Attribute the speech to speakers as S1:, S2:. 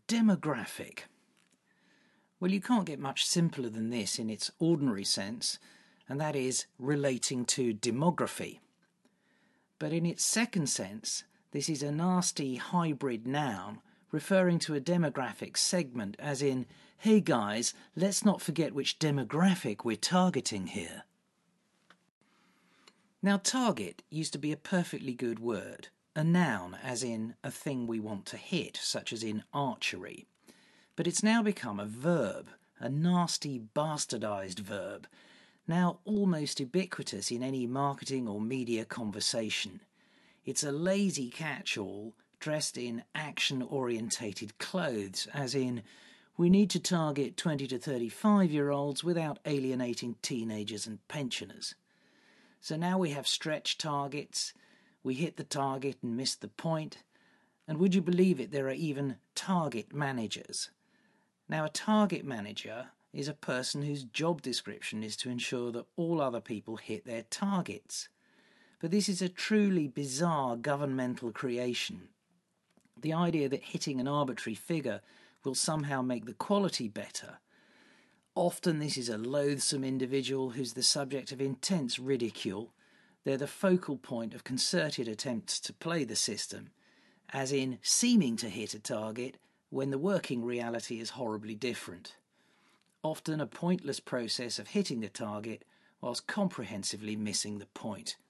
S1: demographic? Well, you can't get much simpler than this in its ordinary sense, and that is relating to demography. But in its second sense, this is a nasty hybrid noun referring to a demographic segment, as in, hey guys, let's not forget which demographic we're targeting here. Now, target used to be a perfectly good word, a noun as in a thing we want to hit, such as in archery. But it's now become a verb, a nasty bastardized verb, now almost ubiquitous in any marketing or media conversation. It's a lazy catch-all dressed in action-orientated clothes, as in, we need to target 20 to 35-year-olds without alienating teenagers and pensioners. So now we have stretch targets, we hit the target and miss the point, and would you believe it, there are even target managers. Now, a target manager is a person whose job description is to ensure that all other people hit their targets. But this is a truly bizarre governmental creation. The idea that hitting an arbitrary figure will somehow make the quality better. Often this is a loathsome individual who's the subject of intense ridicule. They're the focal point of concerted attempts to play the system, as in seeming to hit a target when the working reality is horribly different. Often a pointless process of hitting the target whilst comprehensively missing the point.